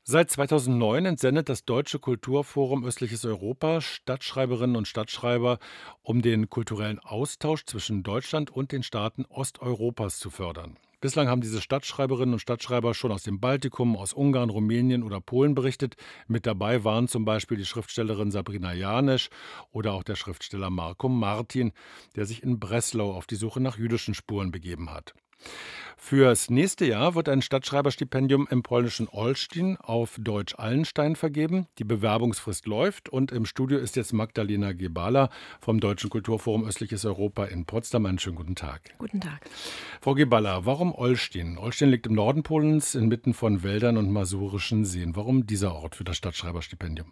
Seit 2009 entsendet das Deutsche Kulturforum Östliches Europa Stadtschreiberinnen und Stadtschreiber, um den kulturellen Austausch zwischen Deutschland und den Staaten Osteuropas zu fördern. Bislang haben diese Stadtschreiberinnen und Stadtschreiber schon aus dem Baltikum, aus Ungarn, Rumänien oder Polen berichtet. Mit dabei waren zum Beispiel die Schriftstellerin Sabrina Janesch oder auch der Schriftsteller Marco Martin, der sich in Breslau auf die Suche nach jüdischen Spuren begeben hat. Fürs nächste Jahr wird ein Stadtschreiberstipendium im polnischen Olsztyn, auf Deutsch Allenstein, vergeben. Die Bewerbungsfrist läuft und im Studio ist jetzt Magdalena Gebala vom Deutschen Kulturforum Östliches Europa in Potsdam. Einen schönen guten Tag. Guten Tag. Frau Gebala, warum Olsztyn? Olsztyn liegt im Norden Polens, inmitten von Wäldern und masurischen Seen. Warum dieser Ort für das Stadtschreiberstipendium?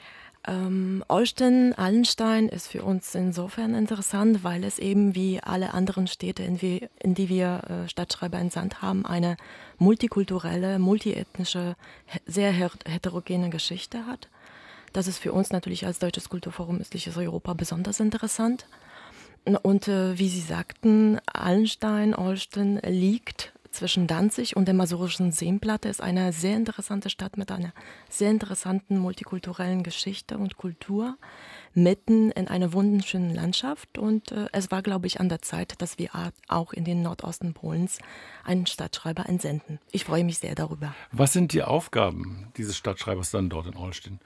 Olsztyn, Allenstein ist für uns insofern interessant, weil es eben wie alle anderen Städte, in die wir Stadtschreiber entsandt haben, eine multikulturelle, multiethnische, sehr heterogene Geschichte hat. Das ist für uns natürlich als Deutsches Kulturforum Östliches Europa besonders interessant. Und wie Sie sagten, Allenstein, Olsztyn liegt zwischen Danzig und der Masurischen Seenplatte, ist eine sehr interessante Stadt mit einer sehr interessanten multikulturellen Geschichte und Kultur, mitten in einer wunderschönen Landschaft. Und es war, glaube ich, an der Zeit, dass wir auch in den Nordosten Polens einen Stadtschreiber entsenden. Ich freue mich sehr darüber. Was sind die Aufgaben dieses Stadtschreibers dann dort in Olsztyn?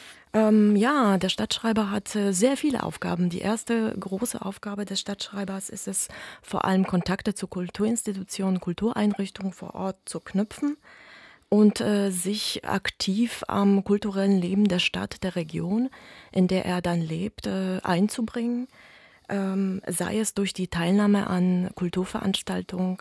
Ja, der Stadtschreiber hat sehr viele Aufgaben. Die erste große Aufgabe des Stadtschreibers ist es, vor allem Kontakte zu Kulturinstitutionen, Kultureinrichtungen vor Ort zu knüpfen und sich aktiv am kulturellen Leben der Stadt, der Region, in der er dann lebt, einzubringen, sei es durch die Teilnahme an Kulturveranstaltungen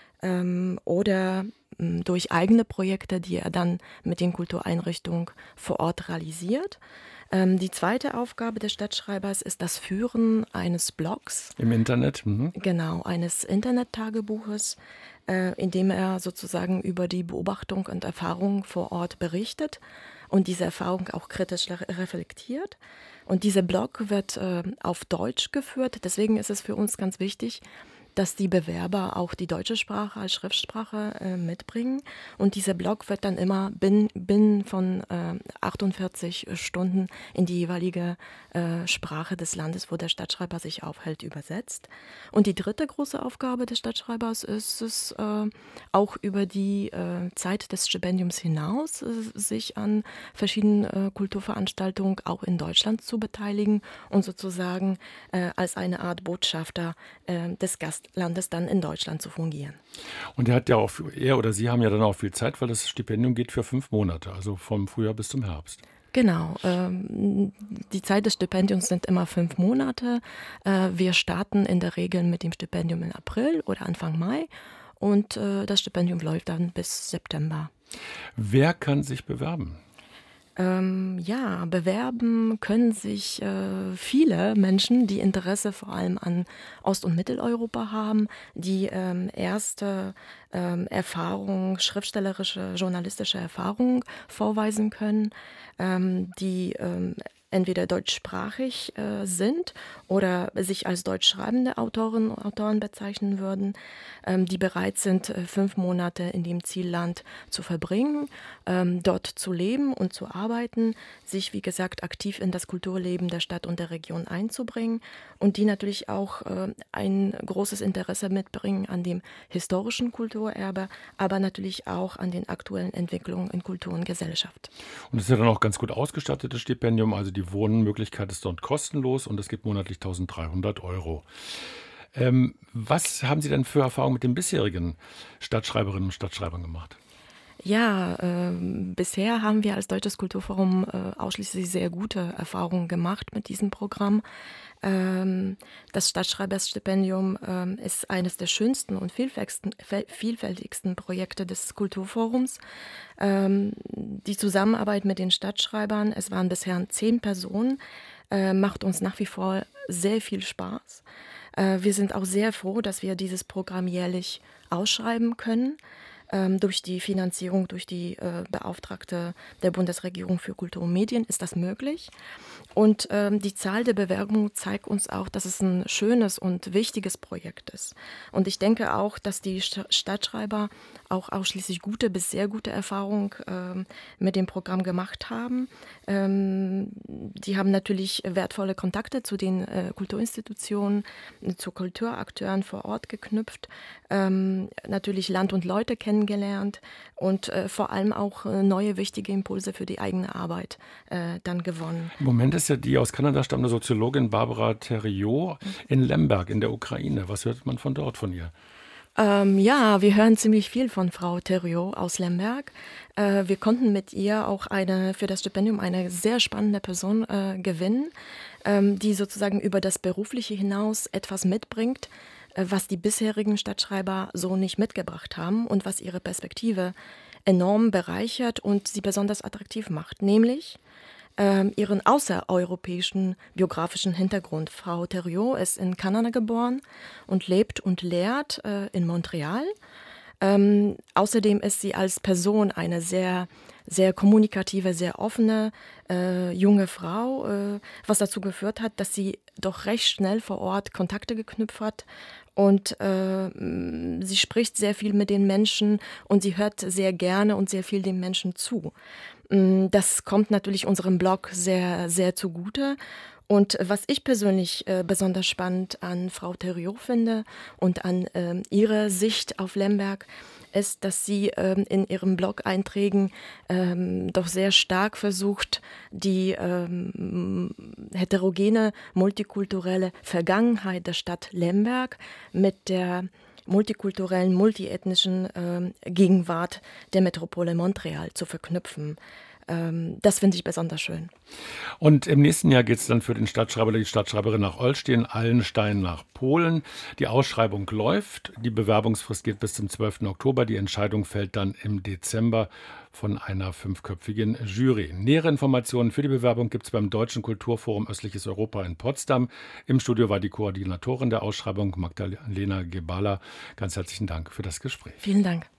oder durch eigene Projekte, die er dann mit den Kultureinrichtungen vor Ort realisiert. Die zweite Aufgabe des Stadtschreibers ist das Führen eines Blogs. Im Internet? Mhm. Genau, eines Internet-Tagebuches, in dem er sozusagen über die Beobachtung und Erfahrung vor Ort berichtet und diese Erfahrung auch kritisch reflektiert. Und dieser Blog wird auf Deutsch geführt. Deswegen ist es für uns ganz wichtig, dass die Bewerber auch die deutsche Sprache als Schriftsprache mitbringen. Und dieser Blog wird dann immer binnen von 48 Stunden in die jeweilige Sprache des Landes, wo der Stadtschreiber sich aufhält, übersetzt. Und die dritte große Aufgabe des Stadtschreibers ist es, auch über die Zeit des Stipendiums hinaus sich an verschiedenen Kulturveranstaltungen auch in Deutschland zu beteiligen und sozusagen als eine Art Botschafter des Gastlandes dann in Deutschland zu fungieren. Und er oder sie haben ja dann auch viel Zeit, weil das Stipendium geht für 5 Monate, also vom Frühjahr bis zum Herbst. Genau, die Zeit des Stipendiums sind immer 5 Monate. Wir starten in der Regel mit dem Stipendium im April oder Anfang Mai und das Stipendium läuft dann bis September. Wer kann sich bewerben? Ja, bewerben können sich viele Menschen, die Interesse vor allem an Ost- und Mitteleuropa haben, die erste Erfahrung, schriftstellerische, journalistische Erfahrung vorweisen können, die entweder deutschsprachig sind oder sich als deutsch schreibende Autorinnen und Autoren bezeichnen würden, die bereit sind, 5 Monate in dem Zielland zu verbringen, dort zu leben und zu arbeiten, sich, wie gesagt, aktiv in das Kulturleben der Stadt und der Region einzubringen und die natürlich auch ein großes Interesse mitbringen an dem historischen Kulturerbe, aber natürlich auch an den aktuellen Entwicklungen in Kultur und Gesellschaft. Und es ist ja dann auch ganz gut ausgestattetes Stipendium, also die Wohnmöglichkeit ist dort kostenlos und es gibt monatlich 1.300 Euro. Was haben Sie denn für Erfahrungen mit den bisherigen Stadtschreiberinnen und Stadtschreibern gemacht? Ja, bisher haben wir als Deutsches Kulturforum ausschließlich sehr gute Erfahrungen gemacht mit diesem Programm. Das Stadtschreiberstipendium ist eines der schönsten und vielfältigsten Projekte des Kulturforums. Die Zusammenarbeit mit den Stadtschreibern, es waren bisher 10 Personen, macht uns nach wie vor sehr viel Spaß. Wir sind auch sehr froh, dass wir dieses Programm jährlich ausschreiben können. durch die Finanzierung, durch die Beauftragte der Bundesregierung für Kultur und Medien ist das möglich. Und die Zahl der Bewerbungen zeigt uns auch, dass es ein schönes und wichtiges Projekt ist. Und ich denke auch, dass die Stadtschreiber auch ausschließlich gute bis sehr gute Erfahrungen mit dem Programm gemacht haben. Die haben natürlich wertvolle Kontakte zu den Kulturinstitutionen, zu Kulturakteuren vor Ort geknüpft, natürlich Land und Leute kennengelernt und vor allem auch neue wichtige Impulse für die eigene Arbeit dann gewonnen. Im Moment ist ja die aus Kanada stammende Soziologin Barbara Theriault in Lemberg in der Ukraine. Was hört man von dort von ihr? Ja, wir hören ziemlich viel von Frau Theriault aus Lemberg. Wir konnten mit ihr auch für das Stipendium eine sehr spannende Person gewinnen, die sozusagen über das Berufliche hinaus etwas mitbringt, was die bisherigen Stadtschreiber so nicht mitgebracht haben und was ihre Perspektive enorm bereichert und sie besonders attraktiv macht, nämlich ihren außereuropäischen biografischen Hintergrund. Frau Theriault ist in Kanada geboren und lebt und lehrt in Montreal. Außerdem ist sie als Person eine sehr, sehr kommunikative, sehr offene junge Frau, was dazu geführt hat, dass sie doch recht schnell vor Ort Kontakte geknüpft hat. Und sie spricht sehr viel mit den Menschen und sie hört sehr gerne und sehr viel den Menschen zu. Das kommt natürlich unserem Blog sehr, sehr zugute. Und was ich persönlich besonders spannend an Frau Theriault finde und an ihrer Sicht auf Lemberg, ist, dass sie in ihren Blog-Einträgen doch sehr stark versucht, die heterogene, multikulturelle Vergangenheit der Stadt Lemberg mit der multikulturellen, multiethnischen Gegenwart der Metropole Montreal zu verknüpfen. Das finde ich besonders schön. Und im nächsten Jahr geht es dann für den Stadtschreiber oder die Stadtschreiberin nach Olsztyn, Allenstein nach Polen. Die Ausschreibung läuft. Die Bewerbungsfrist geht bis zum 12. Oktober. Die Entscheidung fällt dann im Dezember von einer 5-köpfigen Jury. Nähere Informationen für die Bewerbung gibt es beim Deutschen Kulturforum Östliches Europa in Potsdam. Im Studio war die Koordinatorin der Ausschreibung, Magdalena Gebala. Ganz herzlichen Dank für das Gespräch. Vielen Dank.